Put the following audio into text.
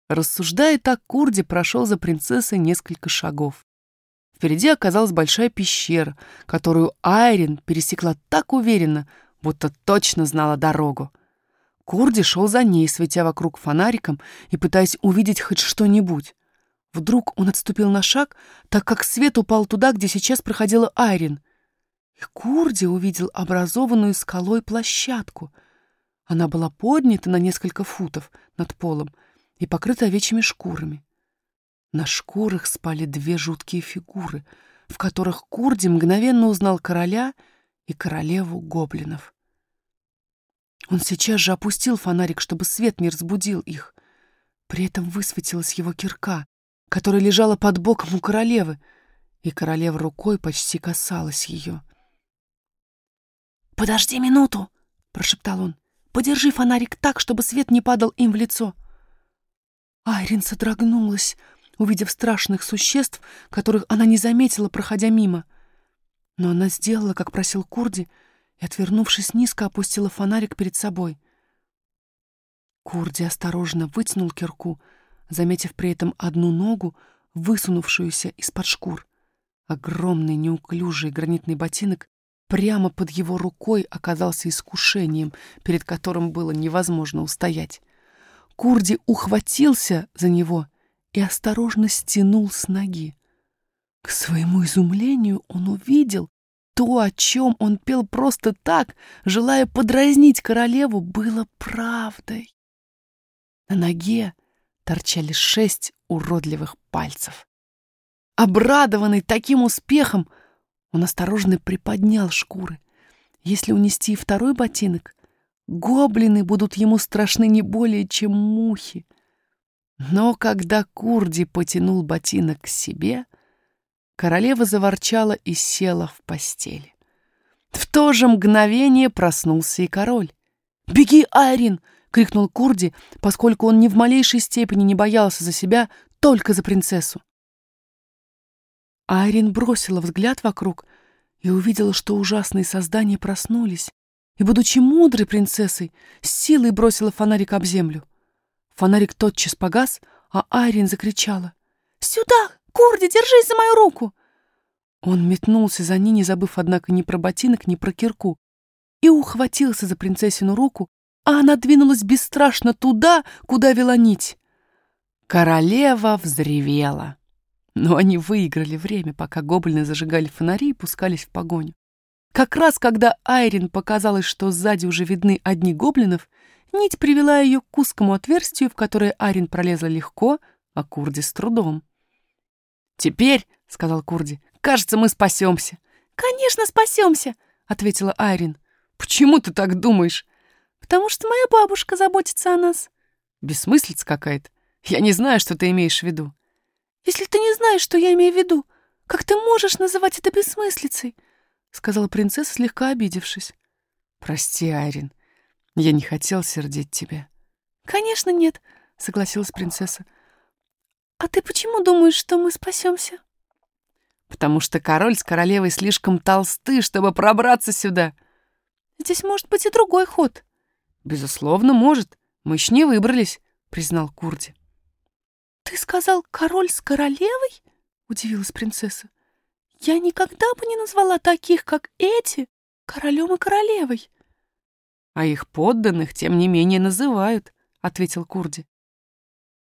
Рассуждая так, Курди прошел за принцессой несколько шагов. Впереди оказалась большая пещера, которую Айрин пересекла так уверенно, будто точно знала дорогу. Курди шел за ней, светя вокруг фонариком и пытаясь увидеть хоть что-нибудь. Вдруг он отступил на шаг, так как свет упал туда, где сейчас проходила Айрин. И Курди увидел образованную скалой площадку. Она была поднята на несколько футов над полом и покрыта овечьими шкурами. На шкурах спали две жуткие фигуры, в которых Курди мгновенно узнал короля и королеву гоблинов. Он сейчас же опустил фонарик, чтобы свет не разбудил их. При этом высветилась его кирка, которая лежала под боком у королевы, и королева рукой почти касалась ее. «Подожди минуту!» — прошептал он. «Подержи фонарик так, чтобы свет не падал им в лицо». Айрин содрогнулась, увидев страшных существ, которых она не заметила, проходя мимо. Но она сделала, как просил Курди, и, отвернувшись низко, опустила фонарик перед собой. Курди осторожно вытянул кирку, заметив при этом одну ногу, высунувшуюся из-под шкур. Огромный неуклюжий гранитный ботинок прямо под его рукой оказался искушением, перед которым было невозможно устоять. Курди ухватился за него и осторожно стянул с ноги. К своему изумлению он увидел, то, о чем он пел просто так, желая подразнить королеву, было правдой. На ноге торчали 6 уродливых пальцев. Обрадованный таким успехом, он осторожно приподнял шкуры. Если унести второй ботинок, гоблины будут ему страшны не более, чем мухи. Но когда Курди потянул ботинок к себе, королева заворчала и села в постели. В то же мгновение проснулся и король. «Беги, Айрин!» — крикнул Курди, поскольку он ни в малейшей степени не боялся за себя, только за принцессу. Айрин бросила взгляд вокруг и увидела, что ужасные создания проснулись, и, будучи мудрой принцессой, с силой бросила фонарик об землю. Фонарик тотчас погас, а Айрин закричала: «Сюда! Курди, держись за мою руку!» Он метнулся за ней, не забыв, однако, ни про ботинок, ни про кирку, и ухватился за принцессину руку, а она двинулась бесстрашно туда, куда вела нить. Королева взревела. Но они выиграли время, пока гоблины зажигали фонари и пускались в погоню. Как раз когда Айрин показалось, что сзади уже видны одни гоблинов, нить привела ее к узкому отверстию, в которое Айрин пролезла легко, а Курди с трудом. «Теперь, — сказал Курди, — кажется, мы спасемся». «Конечно, спасемся, — ответила Айрин. «Почему ты так думаешь?» «Потому что моя бабушка заботится о нас». «Бессмыслица какая-то. Я не знаю, что ты имеешь в виду». «Если ты не знаешь, что я имею в виду, как ты можешь называть это бессмыслицей?» — сказала принцесса, слегка обидевшись. «Прости, Айрин, я не хотел сердить тебя». «Конечно нет», — согласилась принцесса. «А ты почему думаешь, что мы спасемся?» «Потому что король с королевой слишком толсты, чтобы пробраться сюда». «Здесь может быть и другой ход». «Безусловно, может. Мы еще не выбрались», — признал Курди. «Ты сказал, король с королевой?» — удивилась принцесса. «Я никогда бы не назвала таких, как эти, королем и королевой». «А их подданных, тем не менее, называют», — ответил Курди.